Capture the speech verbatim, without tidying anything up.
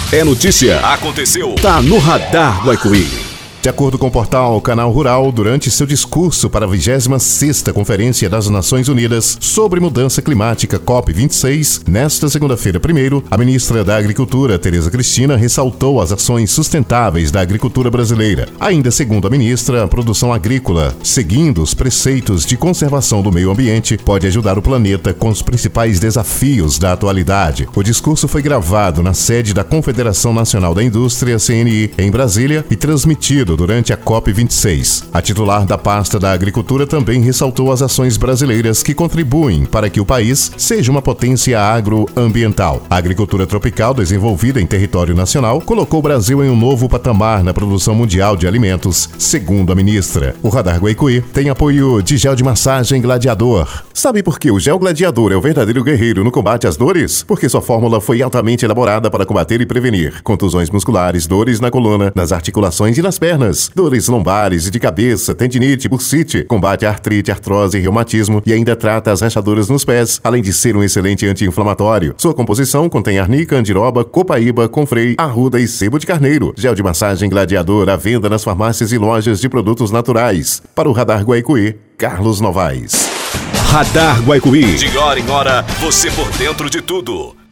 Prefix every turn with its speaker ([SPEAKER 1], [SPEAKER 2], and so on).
[SPEAKER 1] É notícia.
[SPEAKER 2] Aconteceu.
[SPEAKER 1] Tá no Radar Guaicuí.
[SPEAKER 3] De acordo com o portal Canal Rural, durante seu discurso para a vigésima sexta Conferência das Nações Unidas sobre Mudança Climática COP vinte e seis, nesta segunda-feira primeiro, a ministra da Agricultura, Tereza Cristina, ressaltou as ações sustentáveis da agricultura brasileira. Ainda segundo a ministra, a produção agrícola, seguindo os preceitos de conservação do meio ambiente, pode ajudar o planeta com os principais desafios da atualidade. O discurso foi gravado na sede da Confederação Nacional da Indústria, C N I, em Brasília, e transmitido durante a COP vinte e seis. A titular da pasta da Agricultura também ressaltou as ações brasileiras que contribuem para que o país seja uma potência agroambiental. A agricultura tropical, desenvolvida em território nacional, colocou o Brasil em um novo patamar na produção mundial de alimentos, segundo a ministra. O Radar Guaicuí tem apoio de gel de massagem Gladiador. Sabe por que o gel Gladiador é o verdadeiro guerreiro no combate às dores? Porque sua fórmula foi altamente elaborada para combater e prevenir contusões musculares, dores na coluna, nas articulações e nas pernas, dores lombares e de cabeça, tendinite, bursite, combate a artrite, artrose e reumatismo e ainda trata as rachaduras nos pés, além de ser um excelente anti-inflamatório. Sua composição contém arnica, andiroba, copaíba, confrei, arruda e sebo de carneiro. Gel de massagem Gladiador à venda nas farmácias e lojas de produtos naturais. Para o Radar Guaicuí, Carlos Novaes.
[SPEAKER 1] Radar Guaicuí.
[SPEAKER 2] De hora em hora, você por dentro de tudo.